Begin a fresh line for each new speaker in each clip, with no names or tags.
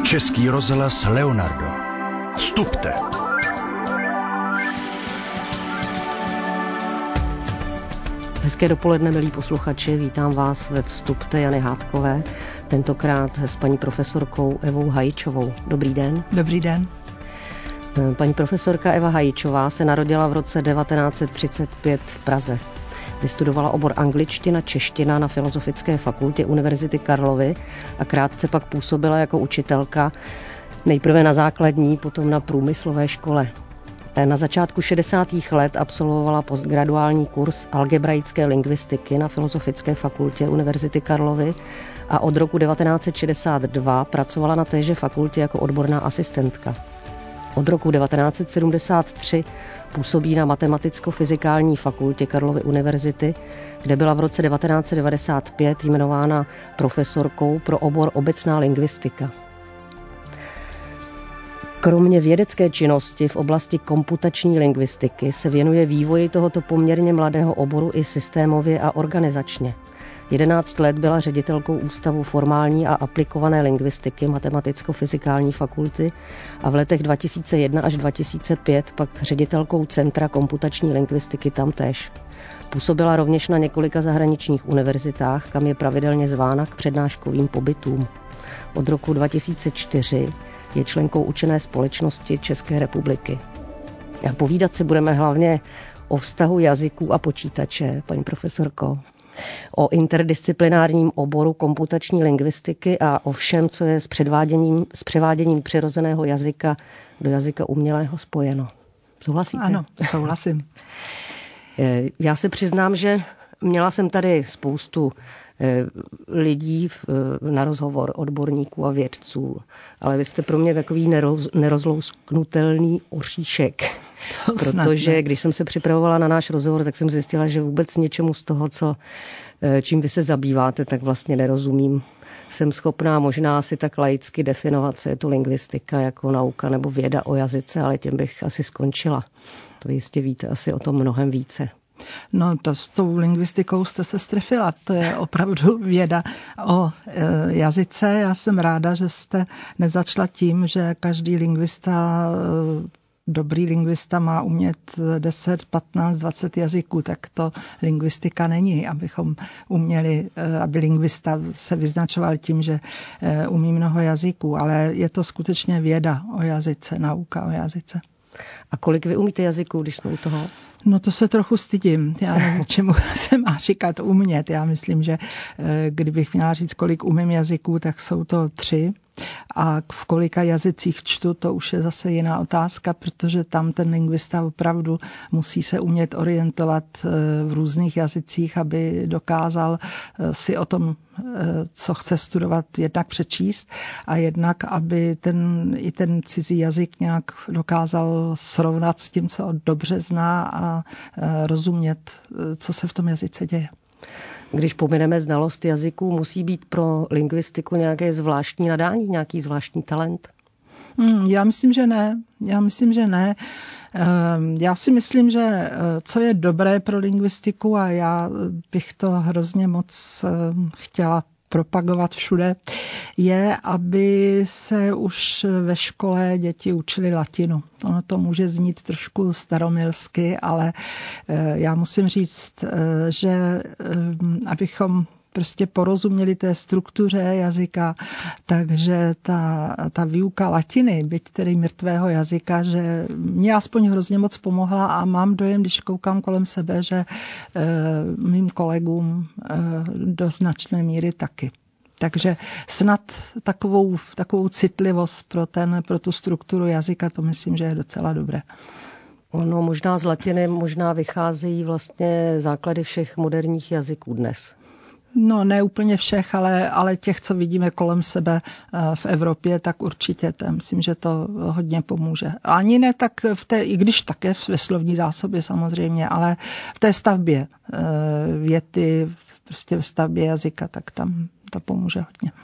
Český rozhlas Leonardo. Vstupte.
Hezké dopoledne, milí posluchači, vítám vás ve Vstupte Jany Hádkové, tentokrát s paní profesorkou Evou Hajičovou. Dobrý den.
Dobrý den.
Paní profesorka Eva Hajičová se narodila v roce 1935 v Praze. Vystudovala obor angličtina, čeština na Filozofické fakultě Univerzity Karlovy a krátce pak působila jako učitelka, nejprve na základní, potom na průmyslové škole. Na začátku 60. let absolvovala postgraduální kurz algebraické lingvistiky na Filozofické fakultě Univerzity Karlovy a od roku 1962 pracovala na téže fakultě jako odborná asistentka. Od roku 1973 působí na Matematicko-fyzikální fakultě Karlovy univerzity, kde byla v roce 1995 jmenována profesorkou pro obor obecná lingvistika. Kromě vědecké činnosti v oblasti komputační lingvistiky se věnuje vývoji tohoto poměrně mladého oboru i systémově a organizačně. 11 let byla ředitelkou Ústavu formální a aplikované lingvistiky Matematicko-fyzikální fakulty a v letech 2001 až 2005 pak ředitelkou Centra komputační lingvistiky tamtéž. Působila rovněž na několika zahraničních univerzitách, kam je pravidelně zvána k přednáškovým pobytům. Od roku 2004 je členkou učené společnosti České republiky. A povídat si budeme hlavně o vztahu jazyků a počítače, paní profesorko, o interdisciplinárním oboru komputační lingvistiky a o všem, co je s převáděním přirozeného jazyka do jazyka umělého spojeno. Souhlasíte?
Ano, souhlasím.
Já se přiznám, že měla jsem tady spoustu lidí na rozhovor, odborníků a vědců, ale vy jste pro mě takový nerozlousknutelný oříšek. Protože když jsem se připravovala na náš rozhovor, tak jsem zjistila, že vůbec něčemu z toho, čím vy se zabýváte, tak vlastně nerozumím. Jsem schopná možná si tak laicky definovat, co je to lingvistika jako nauka nebo věda o jazyce, ale tím bych asi skončila. To jistě víte asi o tom mnohem více.
No to s tou lingvistikou jste se strefila. To je opravdu věda o jazyce. Já jsem ráda, že jste nezačala tím, že každý lingvista, dobrý lingvista má umět 10, 15, 20 jazyků, tak to lingvistika není, abychom uměli, aby lingvista se vyznačoval tím, že umí mnoho jazyků, ale je to skutečně věda o jazyce, nauka o jazyce.
A kolik vy umíte jazyků, když jsme u toho?
No to se trochu stydím. Já nevím, čemu se má říkat umět. Já myslím, že kdybych měla říct, kolik umím jazyků, tak jsou to 3. A v kolika jazycích čtu, to už je zase jiná otázka, protože tam ten lingvista opravdu musí se umět orientovat v různých jazycích, aby dokázal si o tom, co chce studovat, jednak přečíst a jednak, aby i ten cizí jazyk nějak dokázal srovnat s tím, co dobře zná a rozumět, co se v tom jazyce děje.
Když pomineme znalost jazyků, musí být pro lingvistiku nějaké zvláštní nadání, nějaký zvláštní talent?
Já myslím, že ne. Já si myslím, že co je dobré pro lingvistiku, a já bych to hrozně moc chtěla propagovat všude, je, aby se už ve škole děti učili latinu. Ono to může znít trošku staromilsky, ale já musím říct, že abychom prostě porozuměli té struktuře jazyka, takže ta výuka latiny, byť tedy mrtvého jazyka, že mě aspoň hrozně moc pomohla a mám dojem, když koukám kolem sebe, že mým kolegům do značné míry taky. Takže snad takovou citlivost pro tu strukturu jazyka, to myslím, že je docela dobré.
Ono možná z latiny vycházejí vlastně základy všech moderních jazyků dnes.
No, ne úplně všech, ale těch, co vidíme kolem sebe v Evropě, tak určitě. Myslím, že to hodně pomůže. Ani ne tak i když také ve slovní zásobě samozřejmě, ale v té stavbě věty, prostě v stavbě jazyka, tak tam to pomůže hodně.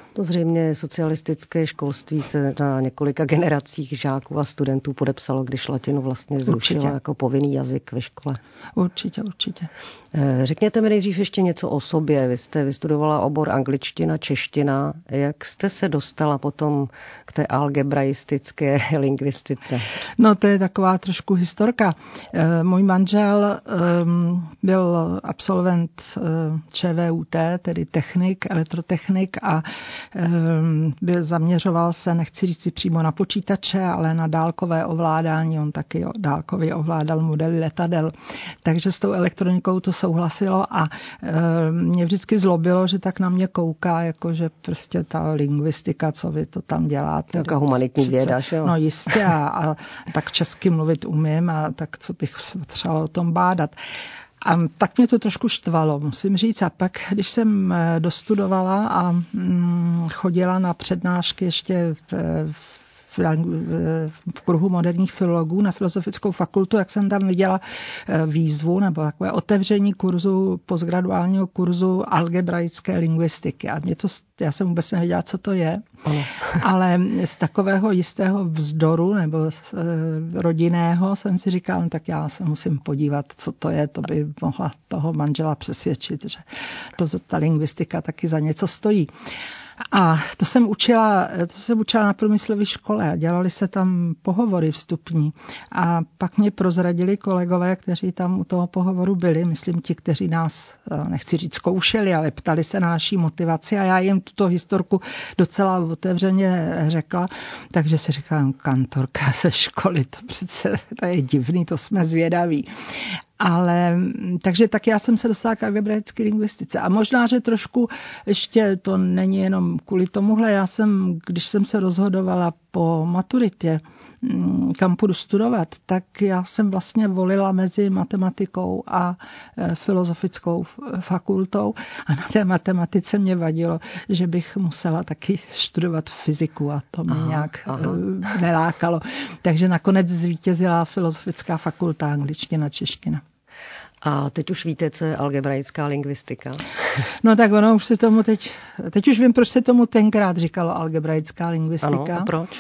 To zřejmě socialistické školství se na několika generacích žáků a studentů podepsalo, když latinu vlastně zrušilo jako povinný jazyk ve škole.
Určitě.
Řekněte mi nejdřív ještě něco o sobě. Vy jste vystudovala obor angličtina, čeština. Jak jste se dostala potom k té algebraistické lingvistice?
No to je taková trošku historka. Můj manžel byl absolvent ČVUT, tedy technik, elektrotechnik a zaměřoval se, nechci říct si přímo na počítače, ale na dálkové ovládání. On taky dálkově ovládal modely letadel. Takže s tou elektronikou to souhlasilo a mě vždycky zlobilo, že tak na mě kouká, jakože prostě ta lingvistika, co vy to tam děláte.
Taká humanitní věda, že jo?
No jistě a tak česky mluvit umím a tak co bych třeba o tom bádat. A tak mě to trošku štvalo, musím říct. A pak, když jsem dostudovala a chodila na přednášky ještě v kruhu moderních filologů na Filozofickou fakultu, jak jsem tam viděla výzvu nebo takové otevření kurzu, postgraduálního kurzu algebraické lingvistiky. A já jsem vůbec nevěděla, co to je, ale z takového jistého vzdoru nebo rodinného jsem si říkala, tak já se musím podívat, co to je, to by mohla toho manžela přesvědčit, že ta lingvistika taky za něco stojí. A to jsem učila na průmyslové škole a dělali se tam pohovory vstupní. A pak mě prozradili kolegové, kteří tam u toho pohovoru byli, myslím ti, kteří nás, nechci říct zkoušeli, ale ptali se na naší motivaci a já jim tuto historku docela otevřeně řekla. Takže si říkám, kantorka ze školy, to je divný, to jsme zvědaví. Ale takže tak já jsem se dostala k algebraické lingvistice. A možná, že trošku ještě to není jenom kvůli tomuhle. Když jsem se rozhodovala po maturitě, kam půjdu studovat, tak já jsem vlastně volila mezi matematikou a filozofickou fakultou. A na té matematice mě vadilo, že bych musela taky studovat fyziku a to mě nějak nelákalo. Takže nakonec zvítězila filozofická fakulta, angličtina, čeština.
A teď už víte, co je algebraická lingvistika?
No tak ono už se tomu teď už vím, proč se tomu tenkrát říkalo algebraická lingvistika.
Ano, a proč?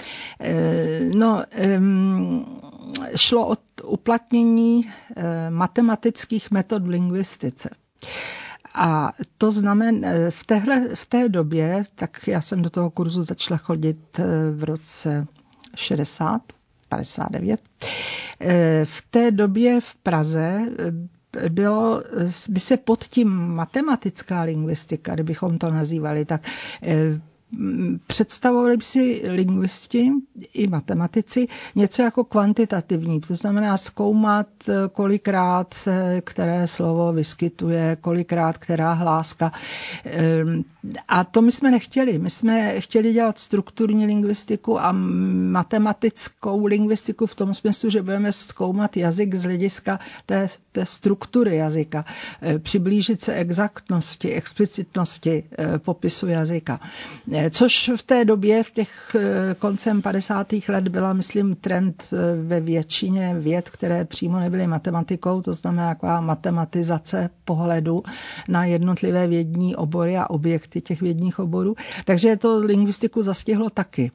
Šlo o uplatnění matematických metod v lingvistice. A to znamená, v té době, tak já jsem do toho kurzu začala chodit v roce 59. V té době v Praze by se pod tím matematická lingvistika, kdybychom to nazývali, tak představovali by si lingvisti i matematici něco jako kvantitativní, to znamená zkoumat, kolikrát se které slovo vyskytuje, kolikrát která hláska. A to my jsme nechtěli. My jsme chtěli dělat strukturní lingvistiku a matematickou lingvistiku v tom smyslu, že budeme zkoumat jazyk z hlediska té struktury jazyka, přiblížit se exaktnosti, explicitnosti popisu jazyka. Což v té době, v těch koncem 50. let byla, myslím, trend ve většině věd, které přímo nebyly matematikou, to znamená taková matematizace pohledu na jednotlivé vědní obory a objekty těch vědních oborů. Takže to lingvistiku zastihlo taky.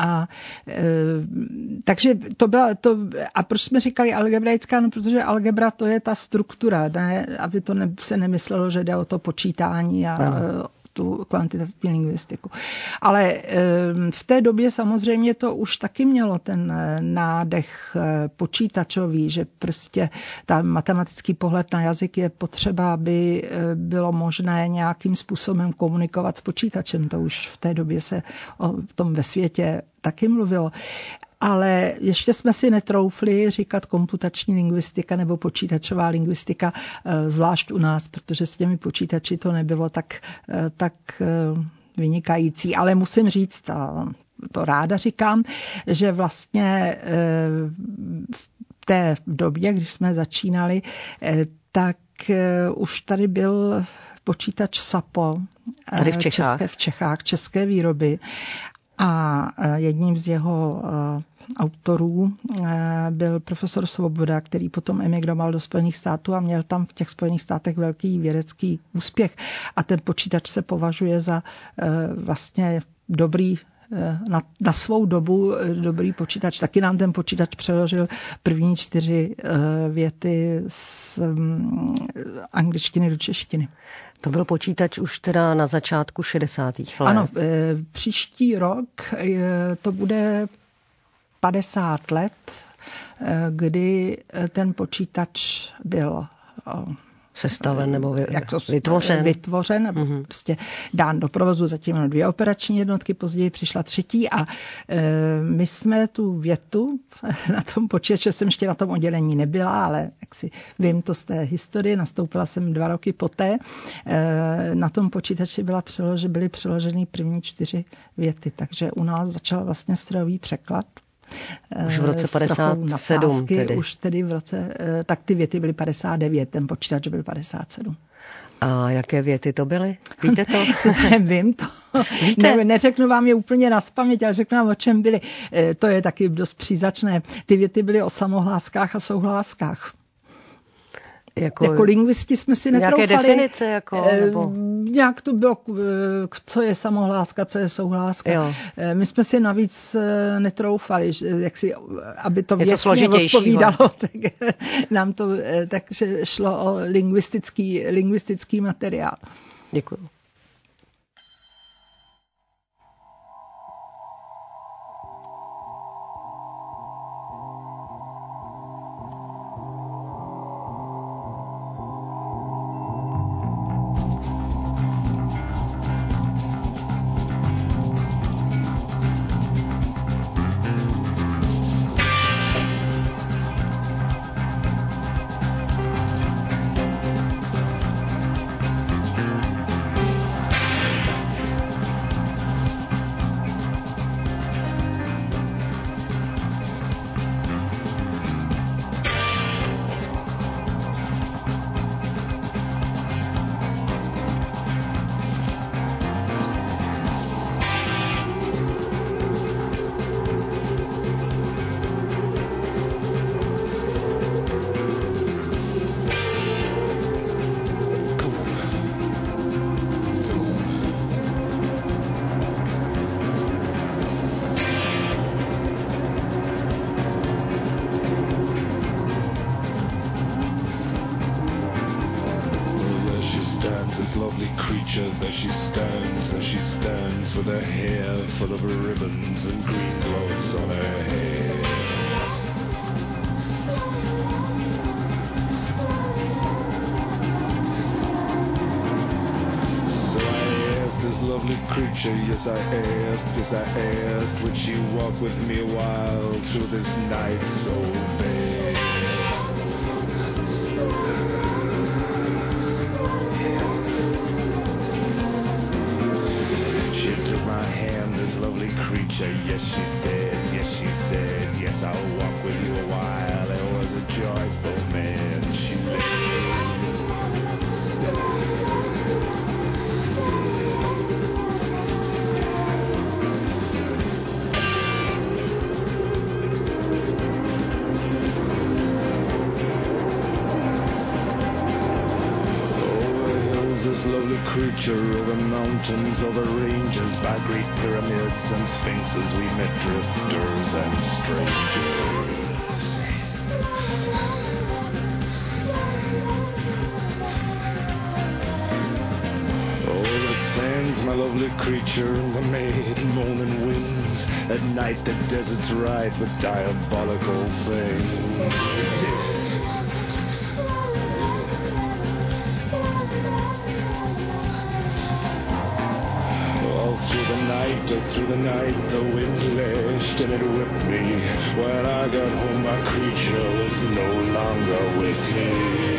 Takže to byla a proč jsme říkali algebraická? No, protože algebra to je ta struktura, ne, aby to se nemyslelo, že jde o to počítání a tu kvantitativní lingvistiku. Ale v té době samozřejmě to už taky mělo ten nádech počítačový, že prostě ta matematický pohled na jazyk je potřeba, aby bylo možné nějakým způsobem komunikovat s počítačem. To už v té době se o tom ve světě taky mluvilo. Ale ještě jsme si netroufli říkat komputační lingvistika nebo počítačová lingvistika, zvlášť u nás, protože s těmi počítači to nebylo tak vynikající. Ale musím říct, to ráda říkám, že vlastně v té době, když jsme začínali, tak už tady byl počítač SAPO
tady v Čechách,
české výroby. A jedním z jeho autorů byl profesor Svoboda, který potom emigroval do Spojených států a měl tam v těch Spojených státech velký vědecký úspěch. A ten počítač se považuje za vlastně dobrý, na svou dobu dobrý počítač. Taky nám ten počítač přeložil první 4 věty z angličtiny do češtiny.
To byl počítač už teda na začátku 60. let.
Ano, příští rok to bude 50 let, kdy ten počítač byl
sestaven nebo vytvořen.
Prostě dán do provozu, zatím jenom 2 operační jednotky, později přišla 3. a my jsme tu větu na tom počítači, jsem ještě na tom oddělení nebyla, ale jak si vím to z té historie, nastoupila jsem 2 roky poté, na tom počítači byly přeloženy první 4 věty, takže u nás začal vlastně strojový překlad.
Už v roce 57 tedy.
Už tedy v roce, tak ty věty byly 59, ten počítač byl 57.
A jaké věty to byly? Víte to?
Vím to. Neřeknu vám je úplně nazpaměť, ale řeknu vám, o čem byly. To je taky dost příznačné. Ty věty byly o samohláskách a souhláskách. Jako lingvisti jsme si netroufali.
Nějaké definice? Nebo?
Nějak to bylo, co je samohláska, co je souhláska. Jo. My jsme si navíc netroufali, aby to věcně odpovídalo. Tak nám to, takže šlo o lingvistický materiál.
Děkuji.
This lovely creature, there she stands with her hair full of ribbons and green gloves on her head. So I asked this lovely creature, yes I asked, would she walk with me a while through this night so bad? Lovely creature, yes she said, yes I'll walk with you a while. It was a joyful man she lovely creature, over mountains, over ranges, by great pyramids and sphinxes, we met drifters and strangers. Oh, the sands, my lovely creature, the mad moaning winds. At night the desert's ride with diabolical things. Through the night, the wind lashed and it whipped me. When I got home, my creature was no longer with me.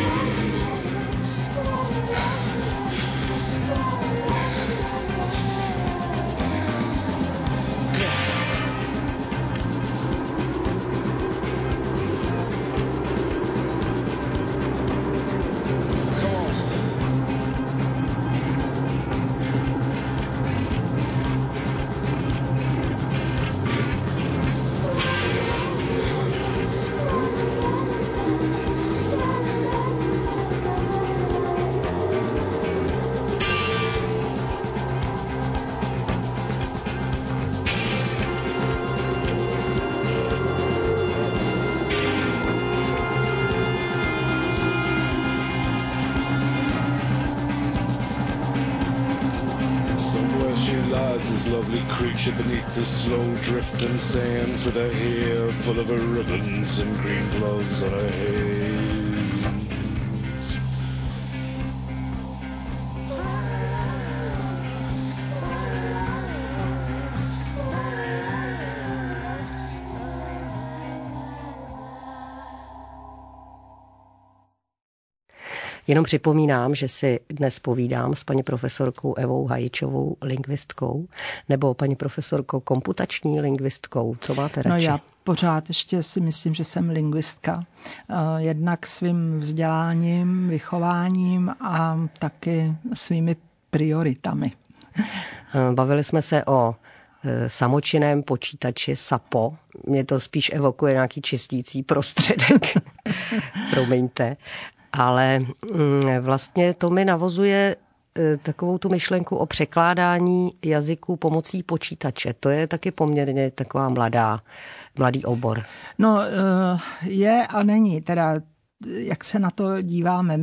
this lovely creature beneath the slow drifting sands with her hair full of her ribbons and green gloves on her head.
Jenom připomínám, že si dnes povídám s paní profesorkou Evou Hajičovou, lingvistkou, nebo paní profesorkou komputační lingvistkou. Co máte radši?
No já pořád ještě si myslím, že jsem lingvistka. Jednak svým vzděláním, vychováním a taky svými prioritami.
Bavili jsme se o samočinném počítači SAPO. Mě to spíš evokuje nějaký čistící prostředek. Promiňte. Ale vlastně to mi navozuje takovou tu myšlenku o překládání jazyků pomocí počítače. To je taky poměrně taková mladý obor.
No je a není. Teda jak se na to díváme.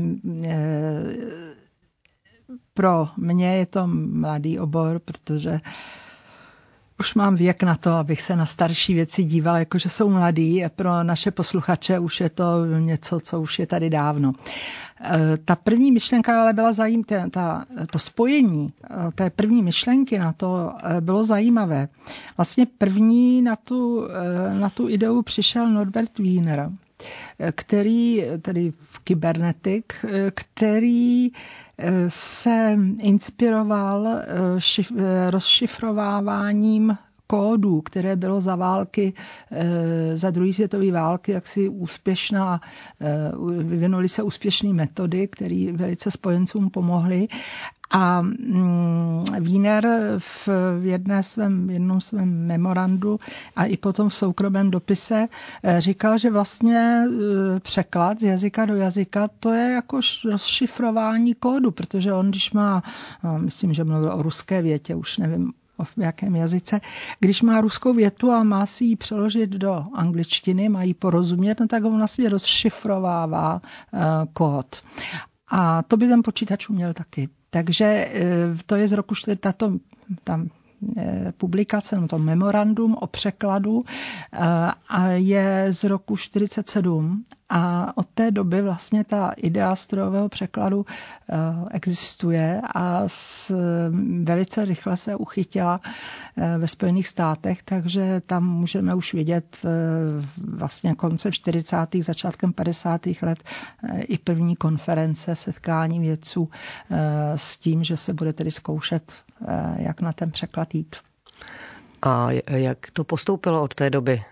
Pro mě je to mladý obor, protože už mám věk na to, abych se na starší věci dívala, jakože jsou mladí. Pro naše posluchače už je to něco, co už je tady dávno. Ta první myšlenka ale byla zajímavá. To spojení té první myšlenky na to bylo zajímavé. Vlastně první na tu ideu přišel Norbert Wiener, který, tedy kybernetik, který se inspiroval rozšifrováváním kódů, které bylo za války, za druhé světové války, jaksi úspěšná, vyvinuly se úspěšné metody, které velice spojencům pomohly. A Wiener v jednom svém memorandu a i potom v soukromém dopise říkal, že vlastně překlad z jazyka do jazyka, to je jako rozšifrování kódu, protože on, když má, myslím, že mluvil o ruské větě, už nevím, v jakém jazyce, když má ruskou větu a má si ji přeložit do angličtiny, má ji porozumět, no tak on vlastně rozšifrovává kód. A to by ten počítač uměl taky. Takže to je z roku tam publikace, to memorandum o překladu a je z roku 1947 a od té doby vlastně ta idea strojového překladu existuje a velice rychle se uchytila ve Spojených státech, takže tam můžeme už vidět vlastně koncem 40. začátkem 50. let i první konference, setkání vědců s tím, že se bude tedy zkoušet, jak na ten překlad jít.
A jak to postoupilo od té doby?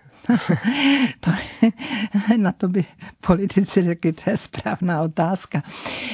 Na to by politici řekli, to je správná otázka.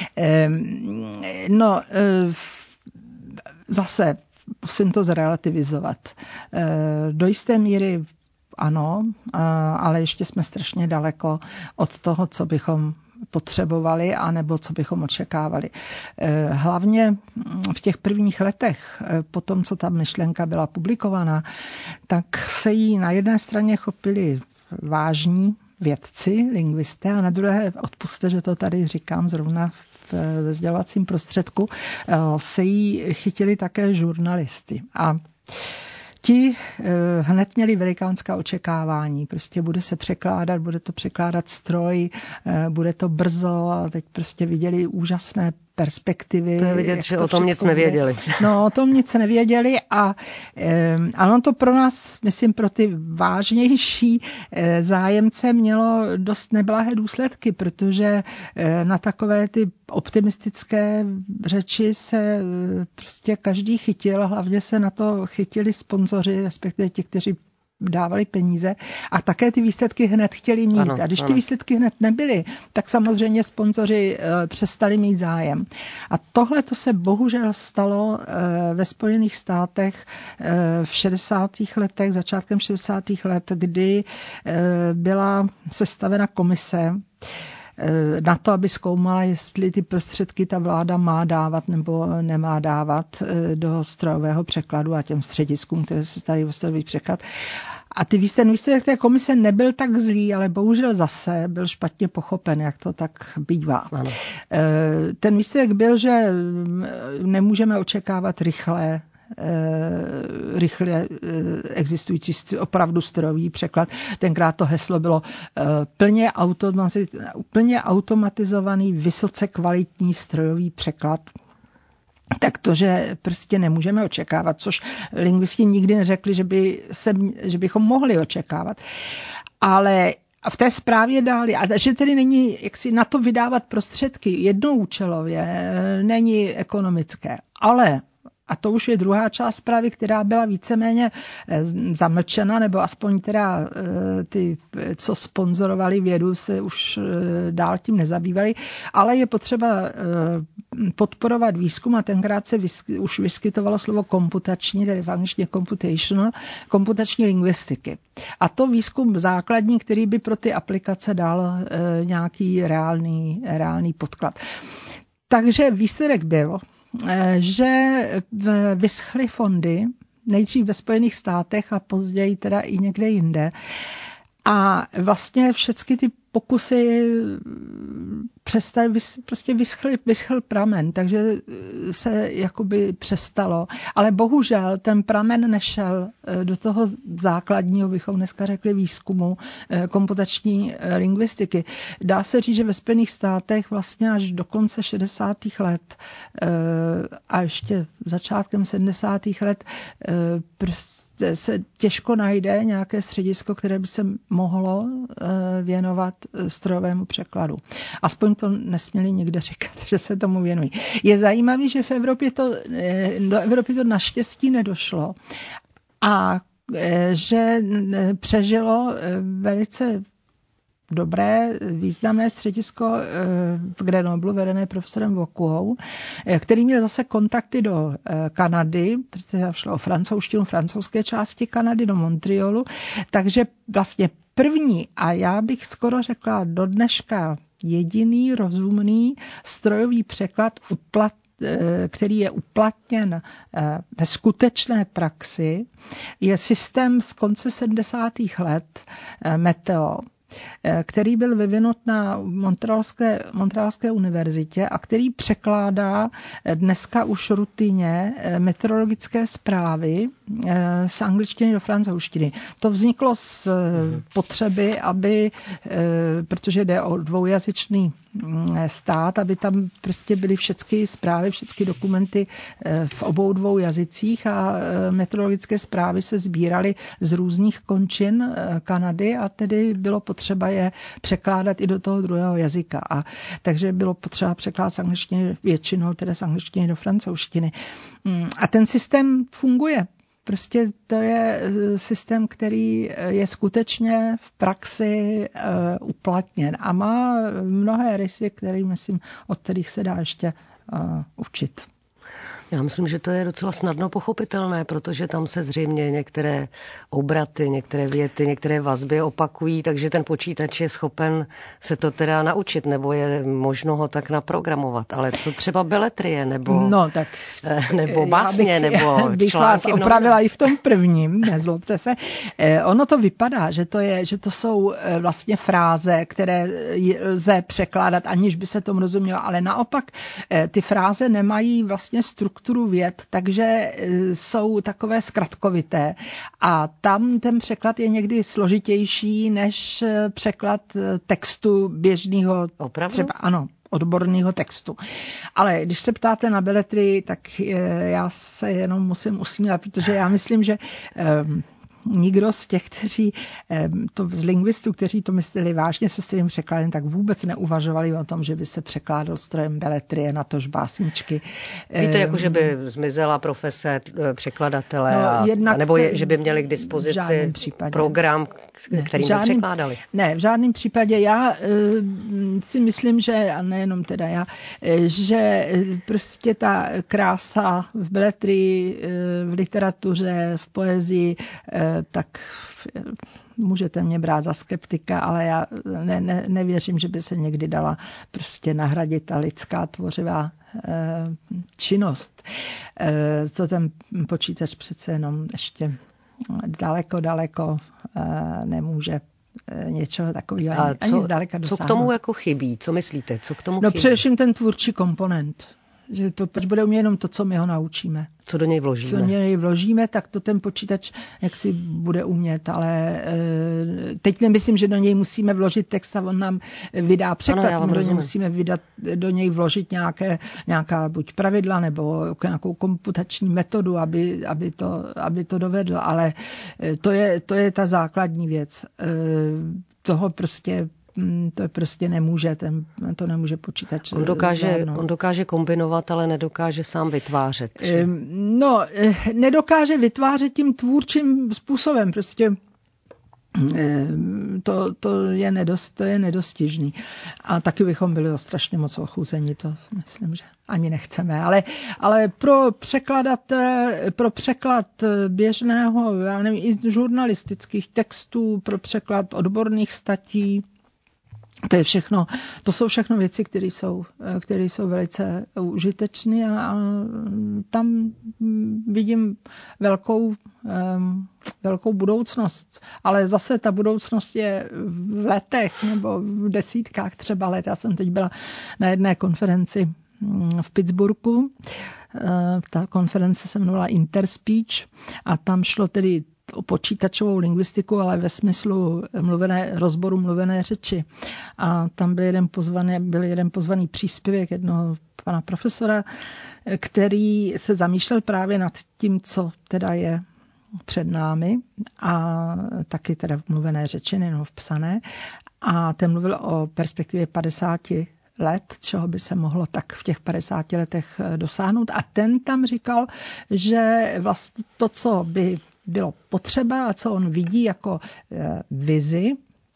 Zase musím to zrelativizovat. Do jisté míry ano, ale ještě jsme strašně daleko od toho, co bychom potřebovali, anebo co bychom očekávali. Hlavně v těch prvních letech, po tom, co ta myšlenka byla publikovaná, tak se jí na jedné straně chopili vážní vědci, lingvisté, a na druhé, odpusťte, že to tady říkám zrovna ve sdělovacím prostředku, se jí chytili také žurnalisty. A ti hned měli velikánská očekávání. Prostě bude se překládat, bude to překládat stroj, bude to brzo a teď prostě viděli úžasné perspektivy.
To je vidět, že o tom nic nevěděli.
No, o tom nic nevěděli a ano, to pro nás, myslím, pro ty vážnější zájemce mělo dost neblahé důsledky, protože na takové ty optimistické řeči se prostě každý chytil, hlavně se na to chytili sponzoři, respektive ti, kteří dávali peníze a také ty výsledky hned chtěli mít. Ano, a když ty výsledky hned nebyly, tak samozřejmě sponzoři přestali mít zájem. A tohle to se bohužel stalo ve Spojených státech v 60. letech, začátkem 60. let, kdy byla sestavena komise na to, aby zkoumala, jestli ty prostředky ta vláda má dávat nebo nemá dávat do strojového překladu a těm střediskům, které se starají o strojový překlad. A ten výsledek té komise nebyl tak zlý, ale bohužel zase byl špatně pochopen, jak to tak bývá. Ano. Ten výsledek byl, že nemůžeme očekávat rychlé rychle existující opravdu strojový překlad. Tenkrát to heslo bylo plně automatizovaný, vysoce kvalitní strojový překlad. Tak to, že prostě nemůžeme očekávat, což lingvisti nikdy neřekli, že bychom mohli očekávat. Ale v té zprávě dali, a že tedy není, jak si na to vydávat prostředky jednoúčelově, není ekonomické. Ale, a to už je druhá část zprávy, která byla víceméně zamlčena, nebo aspoň teda ty, co sponzorovali vědu, se už dál tím nezabývali, ale je potřeba podporovat výzkum a tenkrát se už vyskytovalo slovo komputační, tedy v angličtině computational, komputační lingvistiky. A to výzkum základní, který by pro ty aplikace dal nějaký reálný podklad. Takže výsledek byl, že vyschly fondy, nejdřív ve Spojených státech a později teda i někde jinde. A vlastně všechny ty pokusy přestaly, prostě vyschl pramen, takže se jakoby přestalo. Ale bohužel ten pramen nešel do toho základního, bychom dneska řekli, výzkumu komputační lingvistiky. Dá se říct, že ve Spojených státech vlastně až do konce 60. let a ještě začátkem 70. let se těžko najde nějaké středisko, které by se mohlo věnovat strojovému překladu. Aspoň to nesměli nikde říkat, že se tomu věnují. Je zajímavé, že do Evropy to naštěstí nedošlo a že přežilo velice dobré, významné středisko v Grenoblu, vedené profesorem Vokuou, který měl zase kontakty do Kanady, protože šlo o francouzské části Kanady, do Montrealu, takže vlastně první, a já bych skoro řekla do dneška jediný rozumný strojový překlad který je uplatněn ve skutečné praxi, je systém z konce 70. let Meteo, který byl vyvinut na Montrealské univerzitě a který překládá dneska už rutině meteorologické zprávy z angličtiny do francouzštiny. To vzniklo z potřeby, protože jde o dvoujazyčný stát, aby tam prostě byly všechny zprávy, všechny dokumenty v obou dvou jazycích a meteorologické zprávy se sbíraly z různých končin Kanady a tedy bylo potřeba je překládat i do toho druhého jazyka. Takže bylo potřeba překládat z angličtiny většinou, tedy z angličtiny do francouzštiny. A ten systém funguje. Prostě to je systém, který je skutečně v praxi uplatněn a má mnohé rysy, které, myslím, od kterých se dá ještě učit.
Já myslím, že to je docela snadno pochopitelné, protože tam se zřejmě některé obraty, některé věty, některé vazby opakují, takže ten počítač je schopen se to teda naučit, nebo je možno ho tak naprogramovat. Ale co třeba beletrie, nebo básně, nebo
bych vás opravila i v tom prvním, nezlobte se. Ono to vypadá, že to jsou vlastně fráze, které lze překládat, aniž by se tomu rozumělo, ale naopak ty fráze nemají vlastně strukturu vět, takže jsou takové zkratkovité. A tam ten překlad je někdy složitější než překlad textu běžného.
Opravdu?
Třeba, ano, odborného textu. Ale když se ptáte na beletrii, tak já se jenom musím usmívat, protože já myslím, že nikdo z těch, z lingvistů, kteří to mysleli vážně se svým překladem, tak vůbec neuvažovali o tom, že by se překládal strojem beletrie, natož básničky.
Víte, jako že by zmizela profese překladatele, nebo že by měli k dispozici program, kterým by překládali? Ne, v žádném případě. Já si myslím, že, a nejenom teda já, že prostě ta krása v beletrii, v literatuře, v poezii, tak můžete mě brát za skeptika, ale já nevěřím, že by se někdy dala prostě nahradit ta lidská tvořivá činnost. To ten počítač přece jenom ještě daleko nemůže něčeho takového ani zdaleka dosáhnout. Co k tomu jako chybí? Co myslíte? Co k tomu chybí?
Především ten tvůrčí komponent. Že to bude umět jenom to, co my ho naučíme.
Co do něj vložíme.
Co do něj vložíme, tak to ten počítač jaksi bude umět, ale teď nemyslím, že do něj musíme vložit text a on nám vydá překlad.
Ano,
do něj musíme do něj vložit nějaká buď pravidla nebo nějakou komputační metodu, aby to dovedl, ale to je ta základní věc. To prostě nemůže, to nemůže počítač.
On dokáže kombinovat, ale nedokáže sám vytvářet.
Nedokáže vytvářet tím tvůrčím způsobem. Prostě to je nedostižný. A taky bychom byli strašně moc ochuzeni, to myslím, že ani nechceme. Ale pro překlad běžného, já nevím, i žurnalistických textů, pro překlad odborných statí, to jsou všechno věci, které jsou velice užitečné a tam vidím velkou budoucnost. Ale zase ta budoucnost je v letech nebo v desítkách třeba let. Já jsem teď byla na jedné konferenci v Pittsburghu. Ta konference se jmenovala Interspeech a tam šlo tedy o počítačovou lingvistiku, ale ve smyslu rozboru mluvené řeči. A tam byl jeden pozvaný příspěvek jednoho pana profesora, který se zamýšlel právě nad tím, co teda je před námi a taky teda v mluvené řeči, nejen v psané. A ten mluvil o perspektivě 50 let, čeho by se mohlo tak v těch 50 letech dosáhnout. A ten tam říkal, že vlastně to, co by bylo potřeba a co on vidí jako vizi,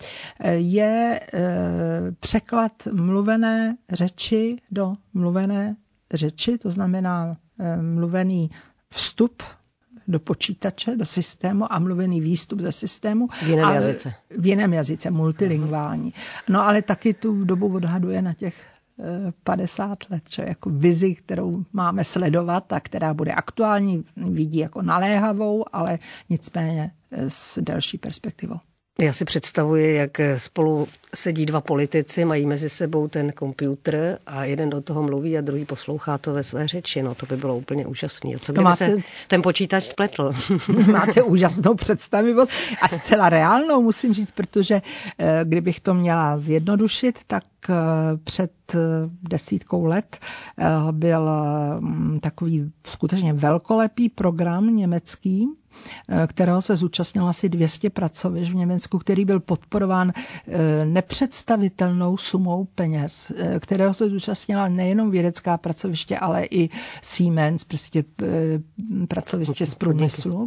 je překlad mluvené řeči do mluvené řeči, to znamená mluvený vstup do počítače, do systému a mluvený výstup ze systému. V jiném jazyce, multilingvální. No ale taky tu dobu odhaduje na těch 50 let, čo jako vizi, kterou máme sledovat a která bude aktuální, vidí jako naléhavou, ale nicméně s delší perspektivou.
Já si představuji, jak spolu sedí dva politici, mají mezi sebou ten počítač a jeden do toho mluví a druhý poslouchá to ve své řeči. No to by bylo úplně úžasné. Co kdyby se ten počítač spletl?
Máte úžasnou představivost a zcela reálnou, musím říct, protože kdybych to měla zjednodušit, tak před 10 let byl takový skutečně velkolepý program německý, kterého se zúčastnilo asi 200 pracovišť v Německu, který byl podporován nepředstavitelnou sumou peněz, kterého se zúčastnila nejenom vědecká pracoviště, ale i Siemens, prostě pracoviště z průmyslu.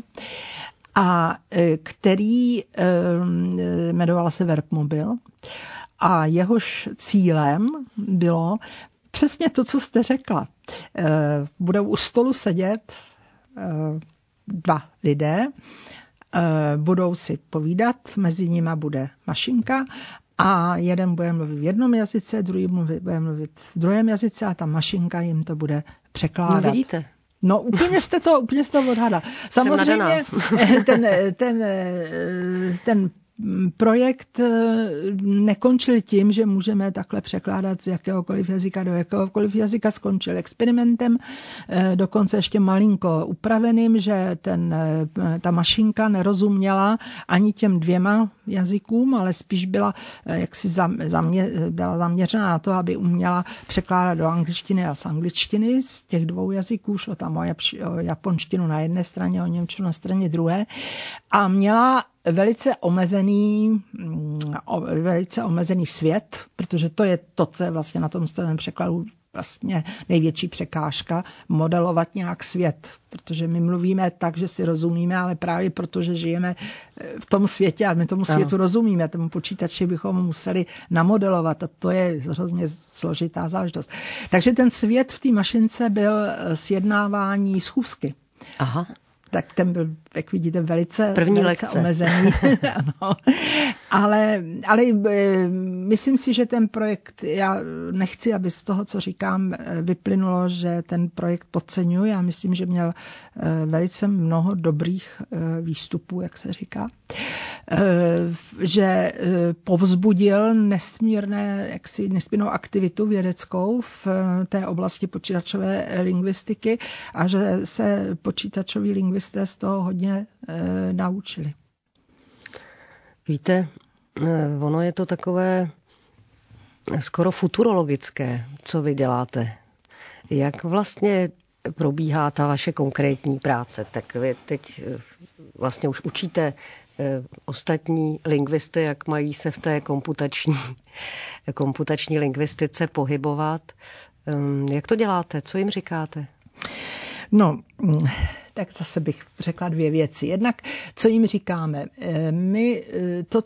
A který jmenovala se Werkmobil. A jehož cílem bylo přesně to, co jste řekla. Budou u stolu sedět dva lidé, budou si povídat, mezi nimi bude mašinka a jeden bude mluvit v jednom jazyce, druhý bude mluvit v druhém jazyce a ta mašinka jim to bude překládat.
No vidíte.
No úplně jste to odhadla. Samozřejmě ten projekt nekončil tím, že můžeme takhle překládat z jakéhokoliv jazyka do jakéhokoliv jazyka. Skončil experimentem, dokonce ještě malinko upraveným, že ta mašinka nerozuměla ani těm 2 jazykům, ale spíš byla byla zaměřena na to, aby uměla překládat do angličtiny a z angličtiny. Z těch 2 jazyků šlo tam o japonštinu na jedné straně, o němčinu na straně druhé. A měla velice omezený svět, protože to je to, co je vlastně na tom strojovém překladu vlastně největší překážka, modelovat nějak svět, protože my mluvíme tak, že si rozumíme, ale právě protože žijeme v tom světě a my tomu světu rozumíme, tomu počítači bychom museli namodelovat a to je hrozně složitá záležitost. Takže ten svět v té mašince byl sjednávání schůzky.
Aha.
Tak ten byl, jak vidíte, velice
lekce.
Omezený. Ano. Ale myslím si, že ten projekt, já nechci, aby z toho, co říkám, vyplynulo, že ten projekt podceňuji. Já myslím, že měl velice mnoho dobrých výstupů, jak se říká. Že povzbudil nesmírnou aktivitu vědeckou v té oblasti počítačové lingvistiky a že se počítačoví lingvisté z toho hodně naučili.
Víte, ono je to takové skoro futurologické, co vy děláte. Jak vlastně probíhá ta vaše konkrétní práce? Tak vy teď vlastně už učíte ostatní lingvisty, jak mají se v té komputační lingvistice pohybovat. Jak to děláte? Co jim říkáte?
No, tak zase bych řekla dvě věci. Jednak, co jim říkáme? My to,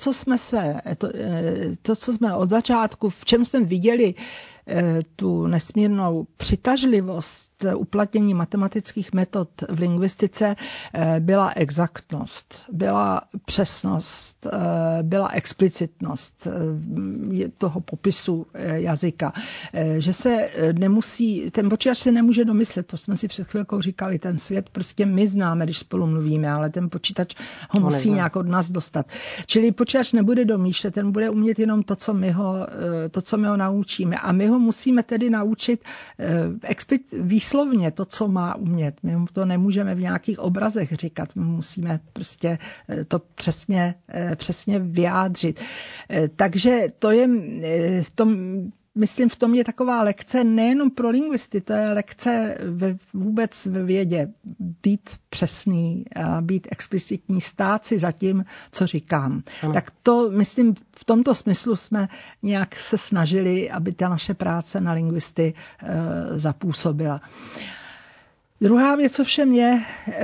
co jsme od začátku, v čem jsme viděli tu nesmírnou přitažlivost uplatnění matematických metod v lingvistice, byla exaktnost, byla přesnost, byla explicitnost toho popisu jazyka. Že se nemusí, ten počítač se nemůže domyslet, to jsme si před chvilkou říkali, ten svět prostě my známe, když spolu mluvíme, ale ten počítač ho musí nějak od nás dostat. Čili počítač nebude domýšlet, ten bude umět jenom to, co my ho naučíme. A my ho musíme tedy naučit výslovně to, co má umět. My to nemůžeme v nějakých obrazech říkat, my musíme prostě to přesně vyjádřit. Takže to je myslím, v tom je taková lekce nejenom pro lingvisty, to je lekce vůbec ve vědě. Být přesný, být explicitní, stát si za tím, co říkám. Ano. Tak to, myslím, v tomto smyslu jsme nějak se snažili, aby ta naše práce na lingvisty zapůsobila. Druhá věc ovšem je,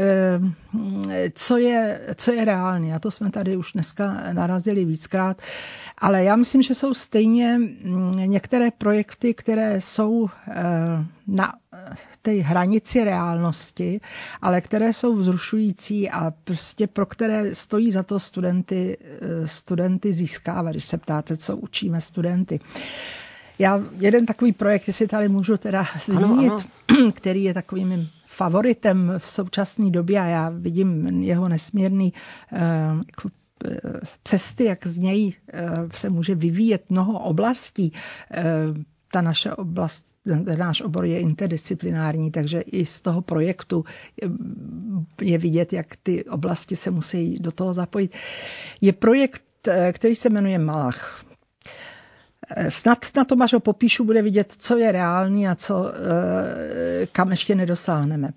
co je reálně. A to jsme tady už dneska narazili víckrát. Ale já myslím, že jsou stejně některé projekty, které jsou na té hranici reálnosti, ale které jsou vzrušující a prostě pro které stojí za to studenty získávat, když se ptáte, co učíme studenty. Já jeden takový projekt, jestli tady můžu teda zmínit, který je takovým mým favoritem v současné době a já vidím jeho nesmírný cesty, jak z něj se může vyvíjet mnoho oblastí. Ta naše oblast, náš obor je interdisciplinární, takže i z toho projektu je vidět, jak ty oblasti se musí do toho zapojit. Je projekt, který se jmenuje Malach. Snad na tom, až ho popíšu, bude vidět, co je reálný a kam ještě nedosáhneme.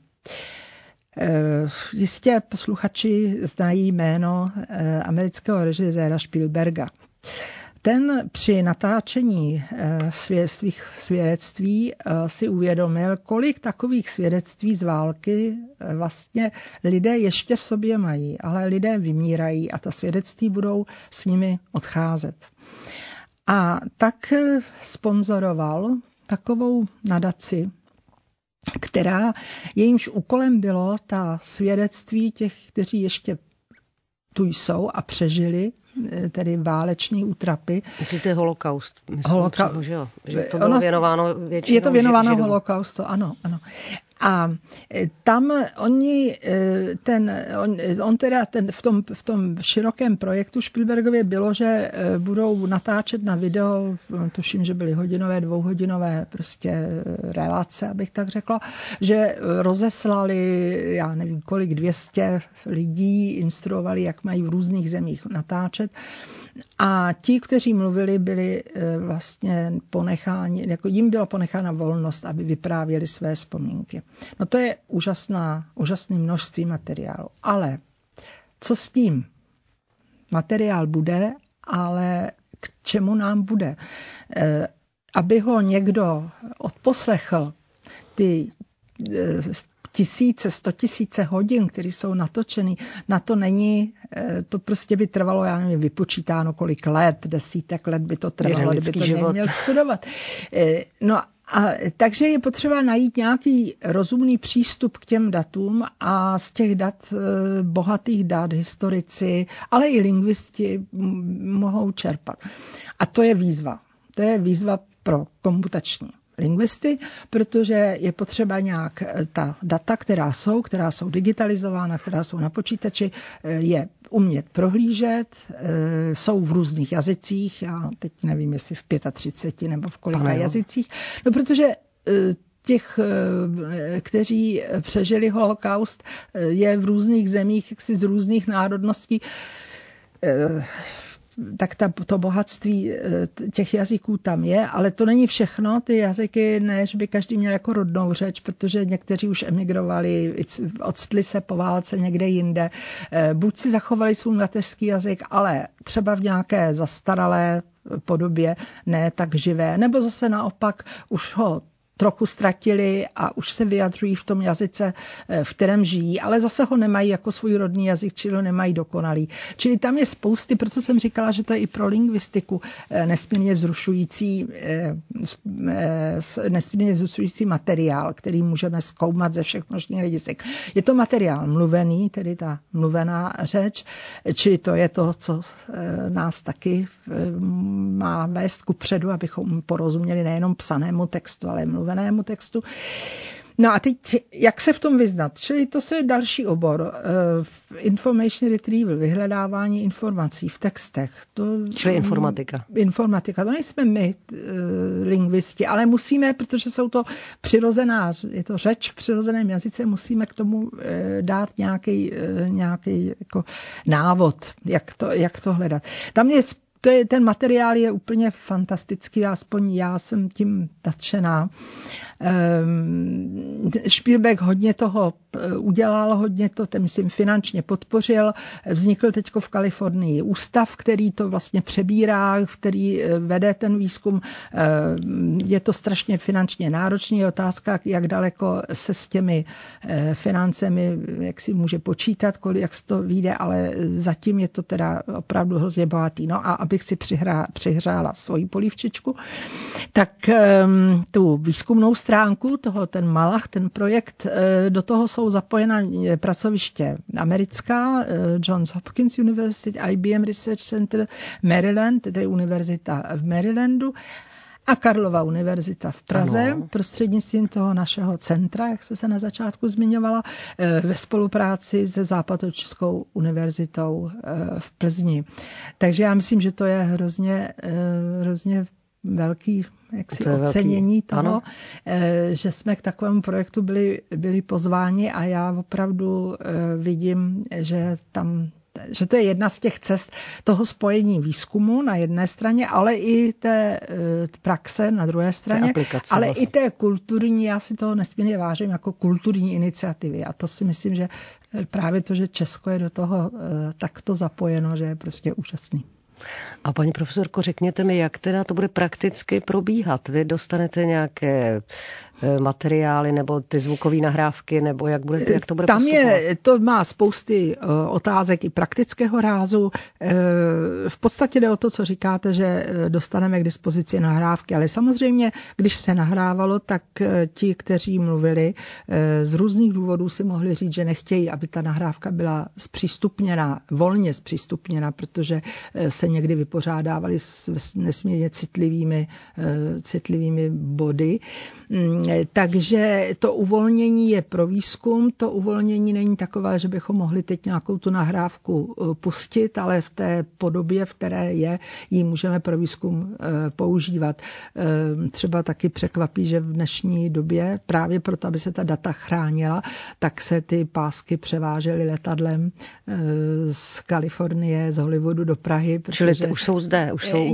Jistě posluchači znají jméno amerického režiséra Spielberga. Ten při natáčení svých svědectví si uvědomil, kolik takových svědectví z války vlastně lidé ještě v sobě mají, ale lidé vymírají a ta svědectví budou s nimi odcházet. A tak sponzoroval takovou nadaci, jejímž úkolem bylo ta svědectví těch, kteří ještě tu jsou a přežili, tedy váleční útrapy.
Myslíte holokaust? Že to bylo věnováno většinou.
Je to věnováno holokaustu, ano. A tam v tom širokém projektu Spielbergově bylo, že budou natáčet na video, tuším, že byly hodinové, dvouhodinové prostě relace, abych tak řekla, že rozeslali, já nevím kolik, 200 lidí, instruovali, jak mají v různých zemích natáčet. A ti, kteří mluvili, byli vlastně ponecháni, jako jim byla ponechána volnost, aby vyprávěli své vzpomínky. No to je úžasné množství materiálu. Ale co s tím? Materiál bude, ale k čemu nám bude? Aby ho někdo odposlechl, ty 100 000 hodin, které jsou natočeny, na to není, to prostě by trvalo, já nevím, vypočítáno kolik let, desítek let by to trvalo, kdyby to neměl studovat. No Takže je potřeba najít nějaký rozumný přístup k těm datům a z těch dat, bohatých dat, historici, ale i lingvisti mohou čerpat. A to je výzva. To je výzva pro komputační lingvisty, protože je potřeba nějak ta data, která jsou digitalizována, která jsou na počítači, je umět prohlížet, jsou v různých jazycích, já teď nevím, jestli v 35 nebo v kolika jazycích, no protože těch, kteří přežili holokaust, je v různých zemích, jaksi z různých národností, tak to bohatství těch jazyků tam je, ale to není všechno. Ty jazyky, než by každý měl jako rodnou řeč, protože někteří už emigrovali, odstli se po válce někde jinde. Buď si zachovali svůj mateřský jazyk, ale třeba v nějaké zastaralé podobě, ne tak živé, nebo zase naopak už ho trochu ztratili a už se vyjadřují v tom jazyce, v kterém žijí, ale zase ho nemají jako svůj rodný jazyk, čili ho nemají dokonalý. Čili tam je spousty, proto jsem říkala, že to je i pro lingvistiku nesmírně vzrušující materiál, který můžeme zkoumat ze všech možných hledisek. Je to materiál mluvený, tedy ta mluvená řeč, čili to je to, co nás taky má vést kupředu, abychom porozuměli nejenom psanému textu, ale mluvenému textu. No a teď, jak se v tom vyznat? Čili to je další obor. Information retrieval, vyhledávání informací v textech.
Čili informatika.
Informatika. To nejsme my, lingvisti, ale musíme, protože jsou to je to řeč v přirozeném jazyce, musíme k tomu dát nějaký jako návod, jak to hledat. Ten materiál je úplně fantastický, aspoň já jsem tím nadšená. Spielberg hodně toho udělal, hodně to, myslím, finančně podpořil. Vznikl teďko v Kalifornii ústav, který to vlastně přebírá, který vede ten výzkum. Je to strašně finančně náročný. Je otázka, jak daleko se s těmi financemi, jak si může počítat, jak se to vyjde, ale zatím je to teda opravdu hrozně bohatý. No a abych si přihřála svoji polívčičku, tak tu výzkumnou stránku, ten Malach, ten projekt, do toho jsou zapojena pracoviště americká, Johns Hopkins University, IBM Research Center, Maryland, tedy univerzita v Marylandu, a Karlova univerzita v Praze, prostřednictvím toho našeho centra, jak se na začátku zmiňovala, ve spolupráci se Západočeskou univerzitou v Plzni. Takže já myslím, že to je hrozně velký ocenění toho, že jsme k takovému projektu byli pozváni a já opravdu vidím, že to je jedna z těch cest toho spojení výzkumu na jedné straně, ale i té praxe na druhé straně, ale vlastně i té kulturní, já si toho nesmírně vážím jako kulturní iniciativy. A to si myslím, že právě to, že Česko je do toho takto zapojeno, že je prostě úžasný.
A paní profesorko, řekněte mi, jak teda to bude prakticky probíhat? Vy dostanete nějaké materiály nebo ty zvukové nahrávky, nebo jak to bude
tam
postupovat?
To má spousty otázek i praktického rázu. V podstatě jde o to, co říkáte, že dostaneme k dispozici nahrávky, ale samozřejmě, když se nahrávalo, tak ti, kteří mluvili, z různých důvodů si mohli říct, že nechtějí, aby ta nahrávka byla volně zpřístupněna, protože se někdy vypořádávali s nesmírně citlivými body. Takže to uvolnění je pro výzkum, to uvolnění není takové, že bychom mohli teď nějakou tu nahrávku pustit, ale v té podobě, v které ji můžeme pro výzkum používat. Třeba taky překvapí, že v dnešní době právě proto, aby se ta data chránila, tak se ty pásky převážely letadlem z Kalifornie, z Hollywoodu do Prahy.
Čili už jsou zde, už jsou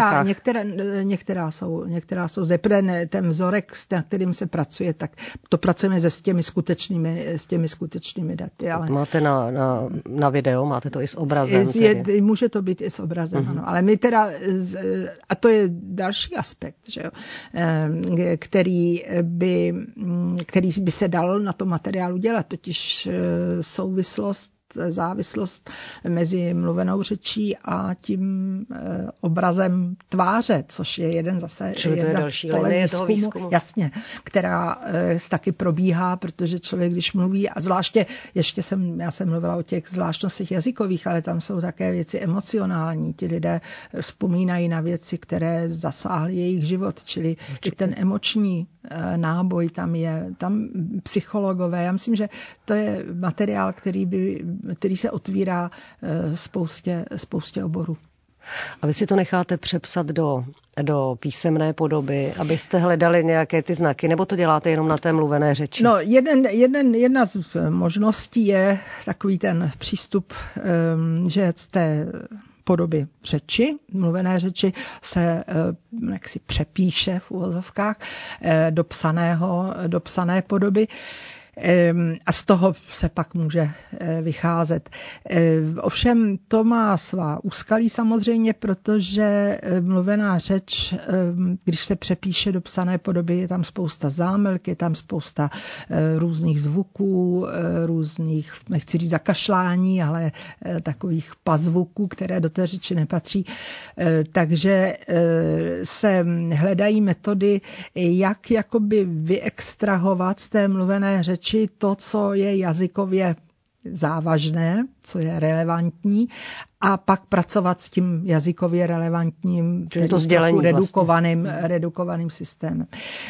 některá jsou zde. Ten vzorek, s kterým se pracuje, tak to pracujeme s těmi skutečnými daty. Ale
máte na video, máte to i s obrazem?
Může to být i s obrazem, ano. Ale my teda, a to je další aspekt, že jo, který by se dal na tom materiálu dělat, totiž souvislost závislost mezi mluvenou řečí a tím obrazem tváře, což je jeden zase jedna pole výzkumu, jasně, která taky probíhá, protože člověk, když mluví, a zvláště, já jsem mluvila o těch zvláštnostech jazykových, ale tam jsou také věci emocionální. Ti lidé vzpomínají na věci, které zasáhly jejich život, čili i ten emoční náboj tam je, tam psychologové. Já myslím, že to je materiál, který se otvírá spoustě oborů.
A vy si to necháte přepsat do písemné podoby, abyste hledali nějaké ty znaky, nebo to děláte jenom na té mluvené řeči?
No, jedna z možností je takový ten přístup, že z té podoby řeči, mluvené řeči se jaksi přepíše v uvozovkách do psané podoby. A z toho se pak může vycházet. Ovšem to má svá úskalí samozřejmě, protože mluvená řeč, když se přepíše do psané podoby, je tam spousta zámilk, je tam spousta různých zvuků, různých, nechci říct zakašlání, ale takových pazvuků, které do té řeči nepatří. Takže se hledají metody, jak jakoby vyextrahovat z té mluvené řeči to, co je jazykově závažné, co je relevantní, a pak pracovat s tím jazykově relevantním,
to sdělení
redukovaným systémem.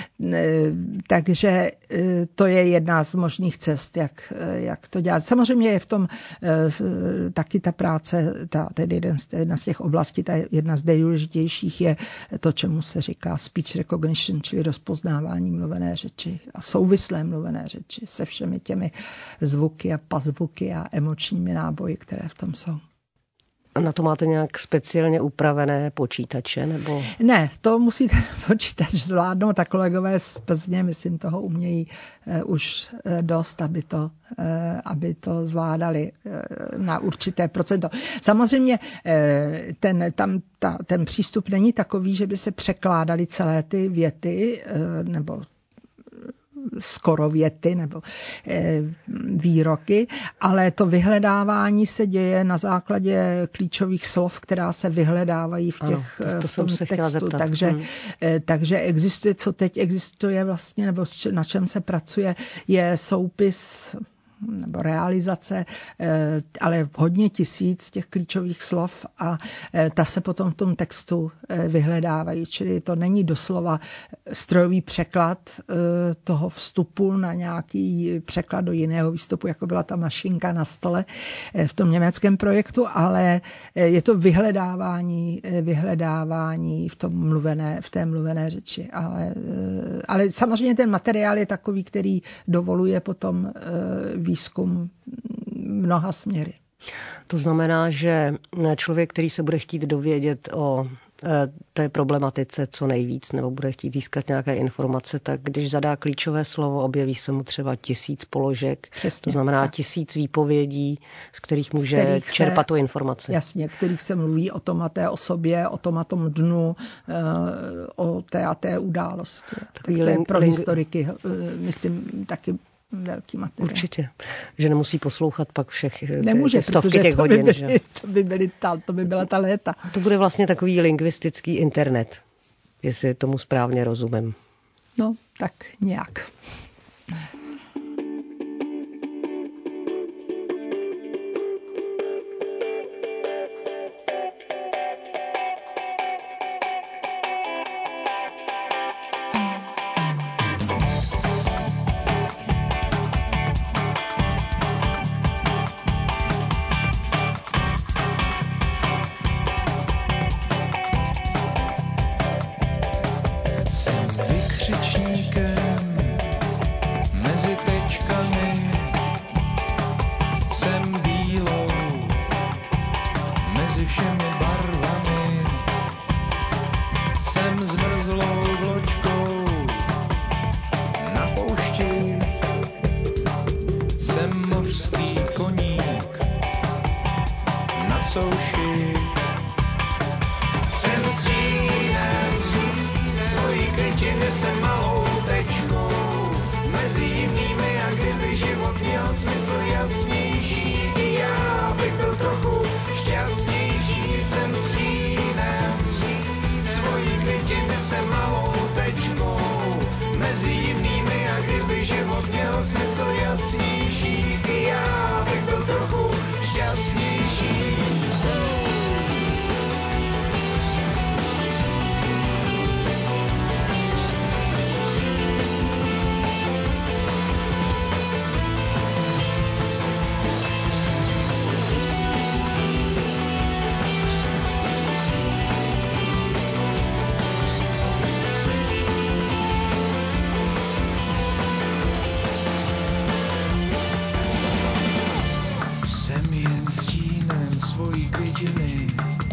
Takže to je jedna z možných cest, jak to dělat. Samozřejmě je v tom taky ta práce, jedna z těch oblastí, jedna z nejdůležitějších je to, čemu se říká speech recognition, čili rozpoznávání mluvené řeči a souvislé mluvené řeči se všemi těmi zvuky a pazvuky a emočními náboji, které v tom jsou.
A na to máte nějak speciálně upravené počítače? Nebo?
Ne, to musí ten počítač zvládnout a kolegové z Plzně, myslím, toho umějí už dost, aby to zvládali na určité procento. Samozřejmě ten přístup není takový, že by se překládaly celé ty věty nebo skoro věty nebo výroky, ale to vyhledávání se děje na základě klíčových slov, která se vyhledávají v tom textu. Takže existuje, co teď existuje vlastně, nebo na čem se pracuje, je soupis nebo realizace, ale hodně tisíc těch klíčových slov a ta se potom v tom textu vyhledávají. Čili to není doslova strojový překlad toho vstupu na nějaký překlad do jiného výstupu, jako byla ta mašinka na stole v tom německém projektu, ale je to vyhledávání v té mluvené řeči. Ale samozřejmě ten materiál je takový, který dovoluje potom výzkum mnoha směry.
To znamená, že člověk, který se bude chtít dovědět o té problematice co nejvíc, nebo bude chtít získat nějaké informace, tak když zadá klíčové slovo, objeví se mu třeba 1000 položek, přesně, to znamená tak. 1000 výpovědí, z kterých může čerpat tu informaci.
Jasně, kterých se mluví o tom a té osobě, o tom a tom dnu, o té a té události. Tak to je pro historiky, myslím, taky velký materiál.
Určitě, že nemusí poslouchat pak všech
Nemůže,
stovky těch hodin.
To by byla ta léta.
To bude vlastně takový lingvistický internet, jestli tomu správně rozumím.
No, tak nějak.
Svojí krytiny se malou tečkou mezi jinými a a kdyby život měl smysl jasnější, i já bych byl trochu šťastnější. Jsem stínem svojí květiny se malou tečkou mezi jinými a kdyby život měl smysl jasnější, i já bych byl trochu šťastnější.
Jsem jen stínem svojí květiny,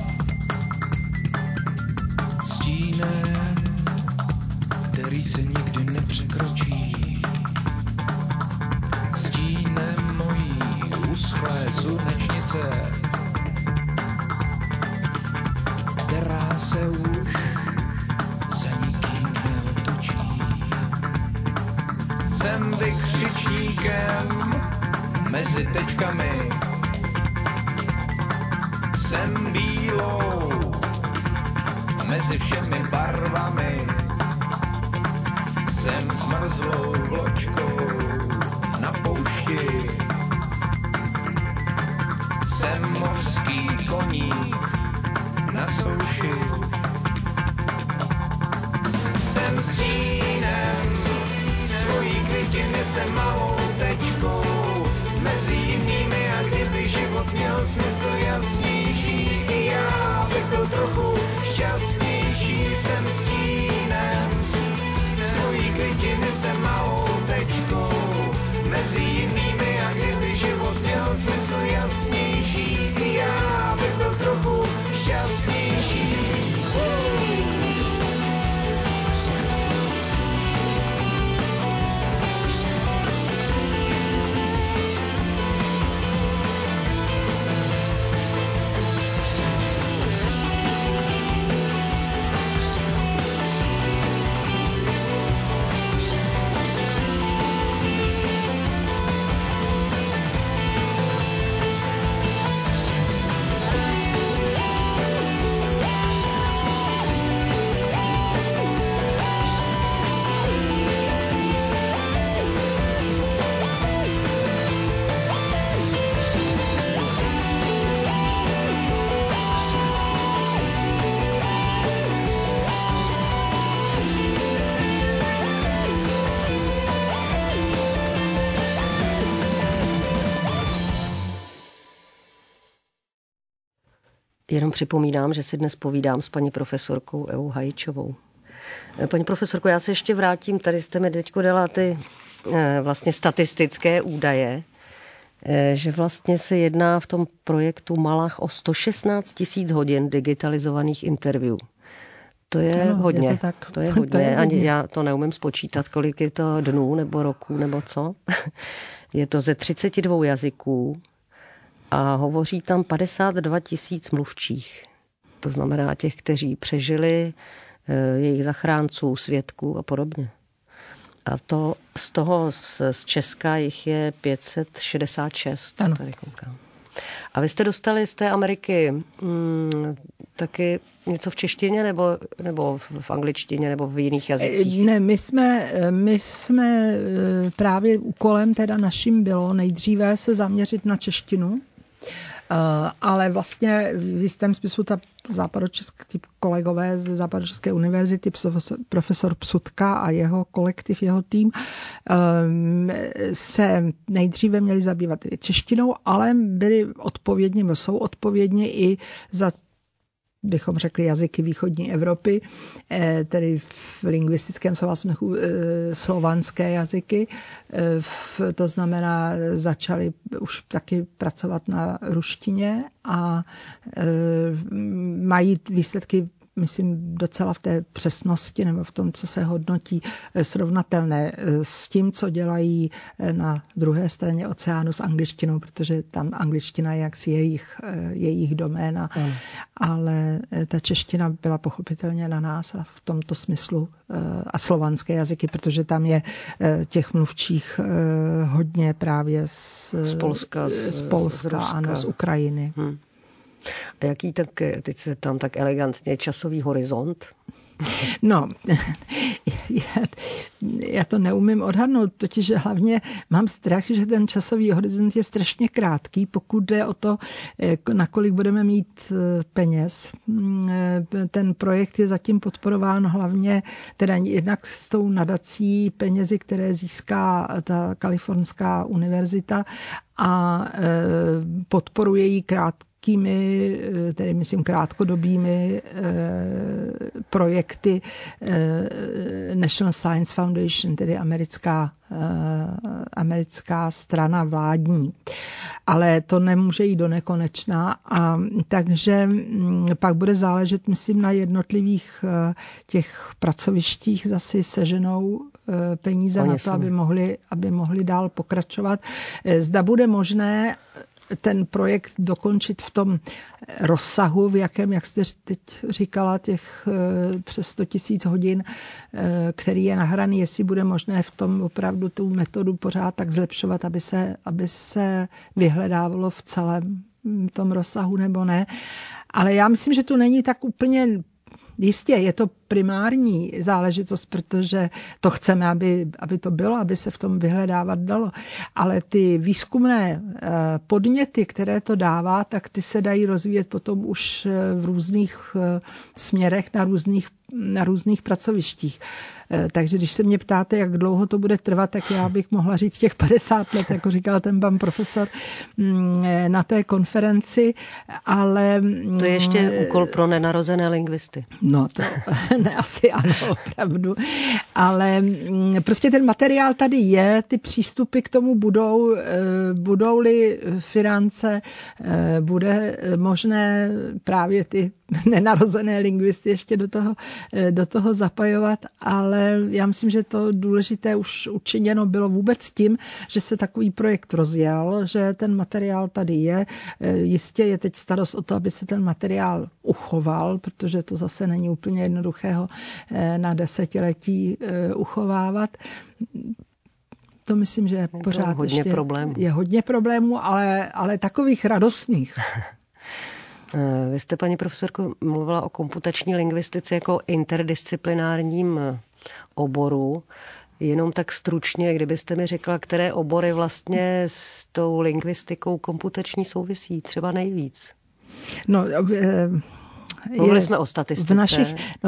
stínem, který se nikdy nepřekročí, stínem mojí uschlé slunečnice, která se už za nikým neotočí. Jsem vykřičníkem mezi tečkami, jsem bílou mezi všemi barvami, jsem zmrzlou vločkou na poušti, jsem mořský koník na souši. Jsem stínem svojí květiny, jsem malou tečkou mezi jinými a kdyby život měl smysl jasnější, i já bych byl trochu šťastnější. Jsem stínem svojí květiny, jsem malou tečkou mezi jinými a kdyby život měl smysl jasnější, i já bych byl trochu šťastnější.
Jenom připomínám, že si dnes povídám s paní profesorkou Evou Hajičovou. Paní profesorko, já se ještě vrátím, tady jste mi teďko dala ty vlastně statistické údaje, že vlastně se jedná v tom projektu Malach o 116 000 hodin digitalizovaných interview. To je hodně.
Je to tak.
To je hodně. Ani já to neumím spočítat, kolik je to dnů nebo roků nebo co. Je to ze 32 jazyků a hovoří tam 52 000 mluvčích. To znamená těch, kteří přežili, jejich zachránců, svědků a podobně. A to z toho z Česka jich je 566.
Ano.
Tady koukám. A vy jste dostali z té Ameriky taky něco v češtině nebo v angličtině nebo v jiných jazycích?
Ne, my jsme právě úkolem teda naším bylo nejdříve se zaměřit na češtinu, ale vlastně v jistém smyslu ty kolegové z Západočeské univerzity, profesor Psutka a jeho kolektiv, jeho tým, se nejdříve měli zabývat češtinou, ale jsou odpovědní i za, bychom řekli, jazyky východní Evropy, tedy v lingvistickém slova smyslu slovanské jazyky. To znamená, začali už taky pracovat na ruštině a mají výsledky myslím, docela v té přesnosti nebo v tom, co se hodnotí, srovnatelné s tím, co dělají na druhé straně oceánu s angličtinou, protože tam angličtina je jaksi jejich doména, ale ta čeština byla pochopitelně na nás a v tomto smyslu a slovanské jazyky, protože tam je těch mluvčích hodně právě z Polska, ano, z Ukrajiny.
A jaký tak, teď se tam tak elegantně, časový horizont?
No, já to neumím odhadnout, totiž hlavně mám strach, že ten časový horizont je strašně krátký, pokud jde o to, nakolik budeme mít peněz. Ten projekt je zatím podporován hlavně teda jednak s tou nadací penězi, které získá ta Kalifornská univerzita a podporuje ji tedy myslím krátkodobými projekty National Science Foundation, tedy americká strana vládní. Ale to nemůže jít do nekonečna, a takže pak bude záležet, myslím, na jednotlivých těch pracovištích zase seženou peníze na to, aby mohli dál pokračovat. Zda bude možné ten projekt dokončit v tom rozsahu, v jakém, jak jste teď říkala, těch přes 100 000 hodin, který je nahraný, jestli bude možné v tom opravdu tu metodu pořád tak zlepšovat, aby se vyhledávalo v celém tom rozsahu nebo ne. Ale já myslím, že to není tak úplně jistě, je to primární záležitost, protože to chceme, aby to bylo, aby se v tom vyhledávat dalo. Ale ty výzkumné podněty, které to dává, tak ty se dají rozvíjet potom už v různých směrech na různých pracovištích. Takže když se mě ptáte, jak dlouho to bude trvat, tak já bych mohla říct těch 50 let, jako říkal ten pan profesor na té konferenci, ale...
To je ještě úkol pro nenarozené lingvisty.
No to ne, asi ano, opravdu. Ale prostě ten materiál tady je, ty přístupy k tomu budou-li finance, bude možné právě ty nenarozené lingvisty ještě do toho zapojovat, ale já myslím, že to důležité už učiněno bylo vůbec tím, že se takový projekt rozjel, že ten materiál tady je. Jistě je teď starost o to, aby se ten materiál uchoval, protože to zase není úplně jednoduchého na desetiletí uchovávat. To myslím, že je pořád je hodně problémů, ale takových radostných.
Vy jste, paní profesorko, mluvila o komputační lingvistice jako interdisciplinárním oboru. Jenom tak stručně, kdybyste mi řekla, které obory vlastně s tou lingvistikou komputační souvisí, třeba nejvíc?
No,
mluvili jsme o statistice.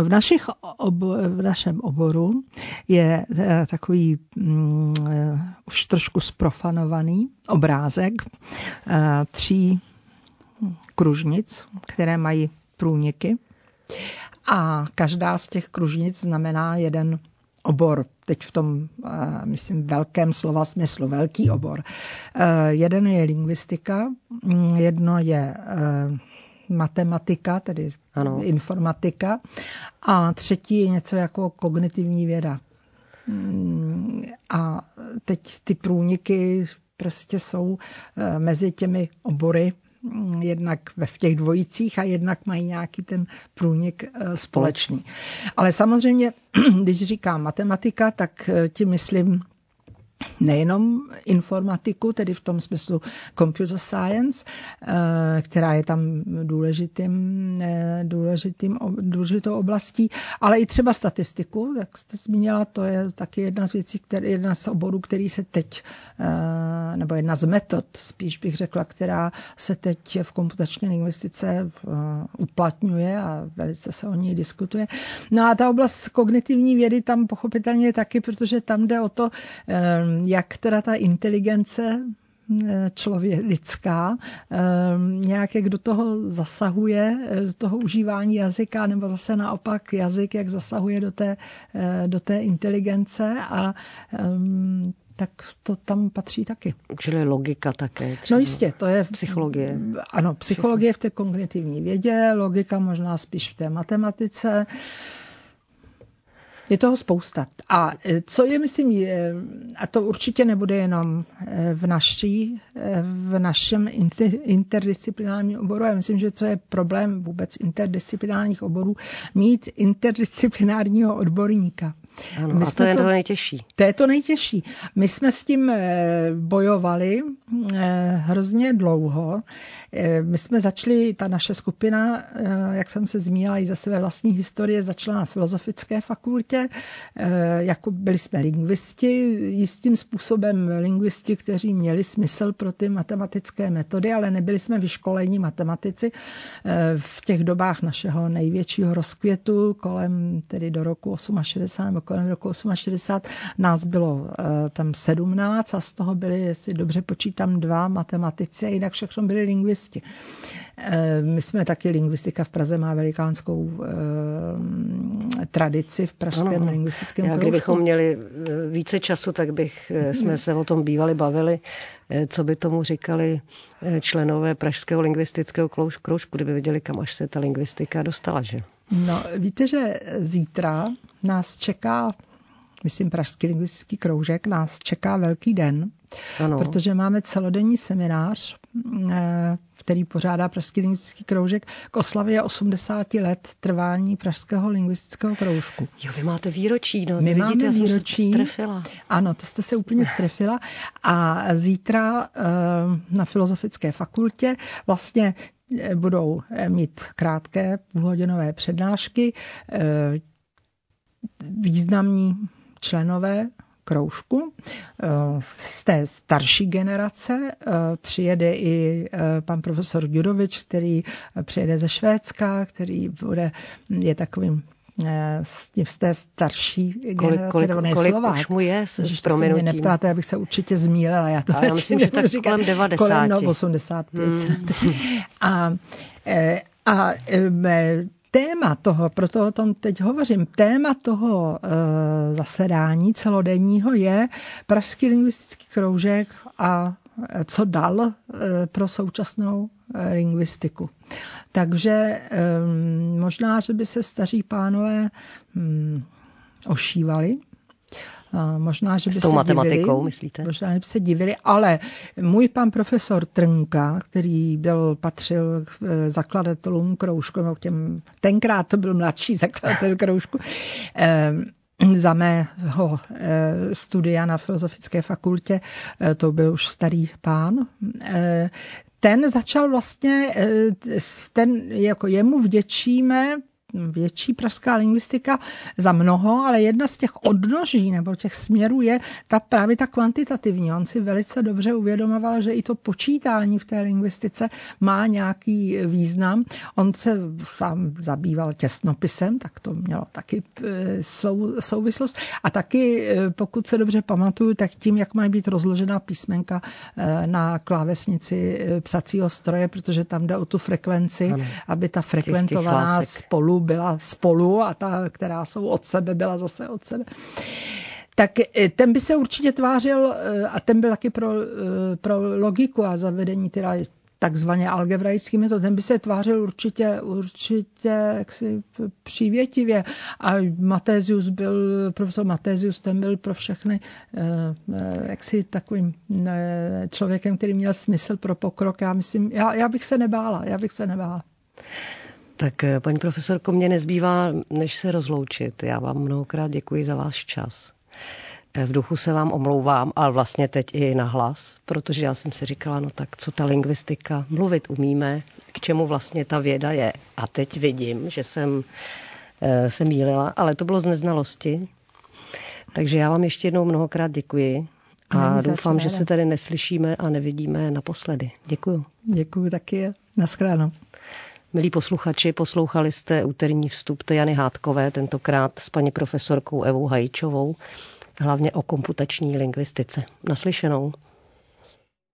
V našem oboru je takový už trošku zprofanovaný obrázek 3 kružnic, které mají průniky, a každá z těch kružnic znamená jeden obor. Teď v tom, myslím, velkém slova smyslu, velký obor. Jeden je lingvistika, jedno je matematika, tedy ano, informatika, a třetí je něco jako kognitivní věda. A teď ty průniky prostě jsou mezi těmi obory, jednak v těch dvojicích a jednak mají nějaký ten průnik společný. Ale samozřejmě, když říkám matematika, tak tím myslím nejenom informatiku, tedy v tom smyslu computer science, která je tam důležitou oblastí, ale i třeba statistiku, jak jste zmínila, to je taky jedna z věcí, jedna z oborů, který se teď, nebo jedna z metod, spíš bych řekla, která se teď v komputační lingvistice uplatňuje a velice se o ní diskutuje. No a ta oblast kognitivní vědy tam pochopitelně taky, protože tam jde o to, jak teda ta inteligence lidská nějak do toho zasahuje, do toho užívání jazyka, nebo zase naopak jazyk, jak zasahuje do té inteligence, a tak to tam patří taky.
Čili logika také. Třeba.
No jistě, to je
psychologie.
Ano, psychologie v té kognitivní vědě, logika možná spíš v té matematice. Je toho spousta. A co je, myslím, a to určitě nebude jenom v našem interdisciplinárním oboru, já myslím, že to je problém vůbec interdisciplinárních oborů, mít interdisciplinárního odborníka.
Ano, a to je to nejtěžší.
To je to nejtěžší. My jsme s tím bojovali hrozně dlouho. My jsme začali, ta naše skupina, jak jsem se zmínila i ze své vlastní historie, začala na Filozofické fakultě. Jako byli jsme lingvisti, jistým způsobem lingvisti, kteří měli smysl pro ty matematické metody, ale nebyli jsme vyškolení matematici. V těch dobách našeho největšího rozkvětu, kolem tedy do roku 68, nebo kolem roku 68, nás bylo tam 17 a z toho byli, jestli dobře počítám, 2 matematici a jinak všechno byli lingvisti. My jsme taky, lingvistika v Praze má velikánskou tradici v pražském lingvistickém kroužku.
Kdybychom měli více času, tak jsme se o tom bývali bavili, co by tomu říkali členové pražského lingvistického kroužku, kdyby viděli, kam až se ta lingvistika dostala, že?
No, víte, že zítra nás čeká, myslím, Pražský lingvistický kroužek, nás čeká velký den, ano. Protože máme celodenní seminář, který pořádá Pražský lingvistický kroužek k oslavě 80 let trvání Pražského lingvistického kroužku.
Jo, vy máte výročí, no.
My
vidíte,
máme výročí.
Já jsem se strefila.
Ano, to jste se úplně strefila. A zítra na Filozofické fakultě vlastně budou mít krátké půlhodinové přednášky významní členové kroužku z té starší generace. Přijede i pan profesor Ďurovič, který přijede ze Švédska, který je takovým z té starší generace.
Kolik už mu je s prominutím?
Se mě neptáte, abych se určitě zmýlila. Já
myslím, že tak kolem 90.
Kolem 85. A téma toho, proto o tom teď hovořím, téma toho zasedání celodenního je Pražský lingvistický kroužek a co dal pro současnou lingvistiku. Takže možná, že by se staří pánové ošívali, možná, že by
s tou matematikou, myslíte?
Možná, že by se divili, ale můj pan profesor Trnka, který patřil k zakladatelům kroužku, tenkrát to byl mladší zakladatel kroužku, za mého studia na Filozofické fakultě, to byl už starý pán, ten začal vlastně, jako jemu vděčíme, větší pražská lingvistika za mnoho, ale jedna z těch odnoží nebo těch směrů je právě ta kvantitativní. On si velice dobře uvědomoval, že i to počítání v té lingvistice má nějaký význam. On se sám zabýval těsnopisem, tak to mělo taky svou souvislost. A taky, pokud se dobře pamatuju, tak tím, jak mají být rozložená písmenka na klávesnici psacího stroje, protože tam jde o tu frekvenci, ano, aby ta frekventovaná spolu byla spolu a ta, která jsou od sebe, byla zase od sebe. Tak ten by se určitě tvářil, a ten byl taky pro logiku a zavedení teda takzvaně algebraický metod, ten by se tvářil určitě jaksi přívětivě. A profesor Matézius, ten byl pro všechny jaksi takovým člověkem, který měl smysl pro pokrok. Já bych se nebála.
Tak, paní profesorko, mě nezbývá, než se rozloučit. Já vám mnohokrát děkuji za váš čas. V duchu se vám omlouvám, ale vlastně teď i nahlas, protože já jsem si říkala, no tak co ta lingvistika, mluvit umíme, k čemu vlastně ta věda je. A teď vidím, že jsem se mýlila, ale to bylo z neznalosti. Takže já vám ještě jednou mnohokrát děkuji a doufám, že se tady neslyšíme a nevidíme naposledy. Děkuju.
Děkuju taky. Naschledanou.
Milí posluchači, poslouchali jste úterní vstup Jany Hádkové, tentokrát s paní profesorkou Evou Hajičovou, hlavně o komputační lingvistice. Naslyšenou.